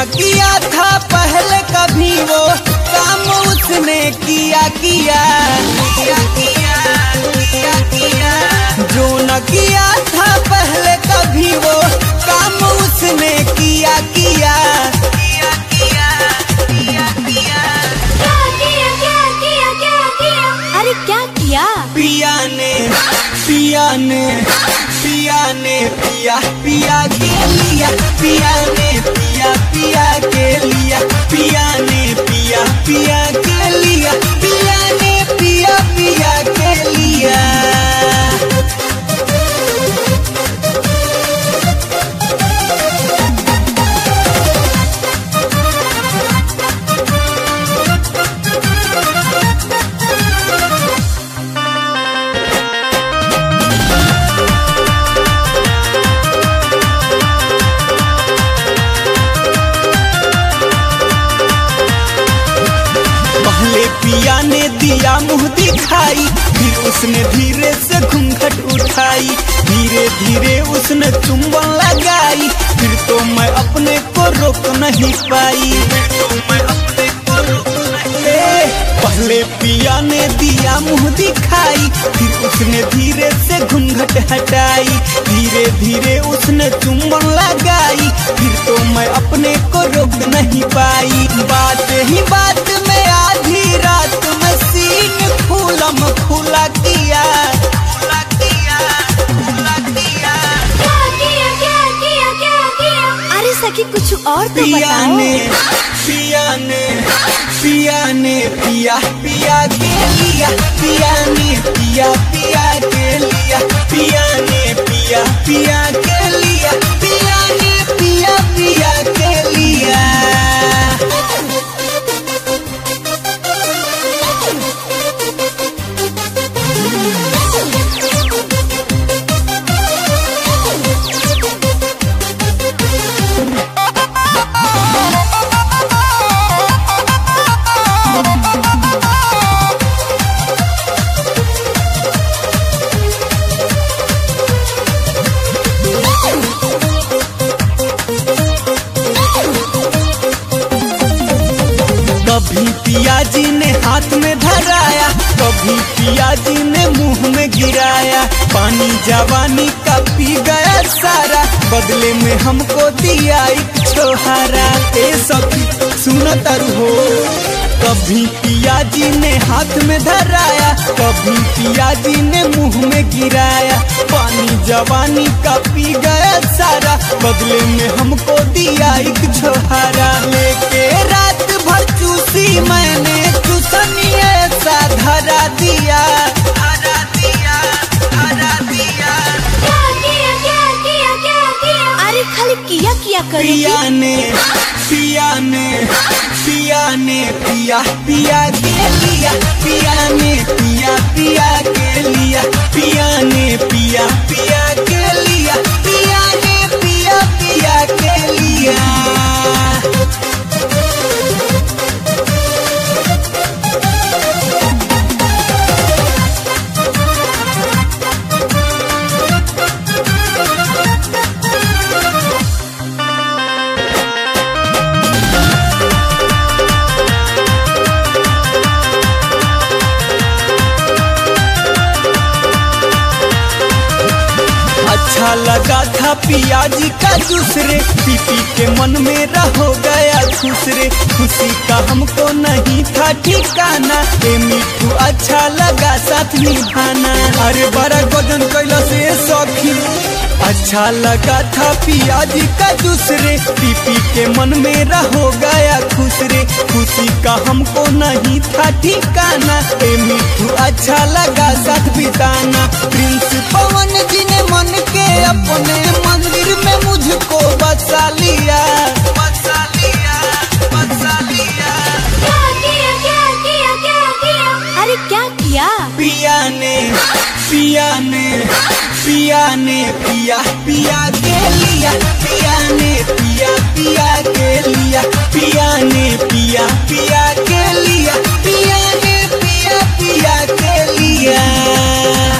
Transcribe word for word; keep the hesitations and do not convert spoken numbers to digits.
न किया था पहले कभी वो काम उसने किया किया किया किया किया किया जो न किया था पहले कभी वो काम उसने किया किया किया किया किया किया क्या किया क्या किया क्या किया? अरे क्या किया? पिया ने पिया ने पिया ने पिया पिया के लिया पिया ने पिया पिया के लिया पिया ने पिया पिया के लिया पिया ने पिया पिया के लिया। पहले पिया ने दिया मुंह दिखाई, फिर उसने धीरे से घूंघट उठाई, धीरे धीरे उसने चुंबन लगाई, फिर तो मैं अपने को रोक नहीं पाई, फिर तो मैं अपने को रोक नहीं। पहले पिया ने दिया मुंह दिखाई, फिर उसने धीरे से घूंघट हटाई, धीरे धीरे उसने चुंबन लगाई, फिर तो मैं अपने को रोक नहीं पाई। बात ही बात में आधी रात में सीन फूलम फूला किया फूला किया फूला किया। क्या किया क्या किया क्या किया? अरे सखी कुछ और तो पिया बताओ। ने पिया ने पिया ने पिया पिया के लिया पिया ने पिया पिया के लिया पिया ने पिया पिया के लिया पिया ने पिया पिया के लिया। कभी पिया जी ने हाथ में धराया, कभी पिया जी ने मुंह में गिराया, पानी जवानी का पी गया सारा, बदले में हमको दिया एक छोहारा। ए सखी सुनो तरु हो। कभी पिया जी ने हाथ में धराया, कभी पिया जी ने मुंह में गिराया, पानी जवानी का पी गया सारा, बदले में हमको दिया एक छोहारा। लेके रात भर चूसी मैंने चूसनी ऐसा धरा दिया धरा दिया धरा दिया। क्या किया क्या किया क्या किया? अरे खाली किया किया करो। पिया ने पिया ने पिया ने पिया पिया के लिया पिया ने पिया पिया के लिया पिया ने पिया पिया के लिया पिया ने पिया पिया के लिया। अच्छा लगा था पिया जी का दूसरे, पी पी के मन में रहो गया दूसरे, खुशी का हमको नहीं था ठिकाना, ए मिठू अच्छा लगा साथ निभाना। अरे बड़ा गजन कैला से सखी। अच्छा लगा था पिया जी का दूसरे, पी पी के मन में रहो गया खुसरे, खुशी का हमको नहीं था ठिकाना, ए मिठू अच्छा लगा साथ बिताना। प्रिंस पवन जी ने मन के अपने मंदिर में मुझको बसा लिया बसा लिया बसा लिया। क्या किया क्या किया क्या किया? अरे क्या किया? पिया ने पिया ने पिया ने पिया पिया के लिया पिया ने पिया पिया के लिया पिया ने पिया पिया के लिया पिया ने पिया पिया के लिया।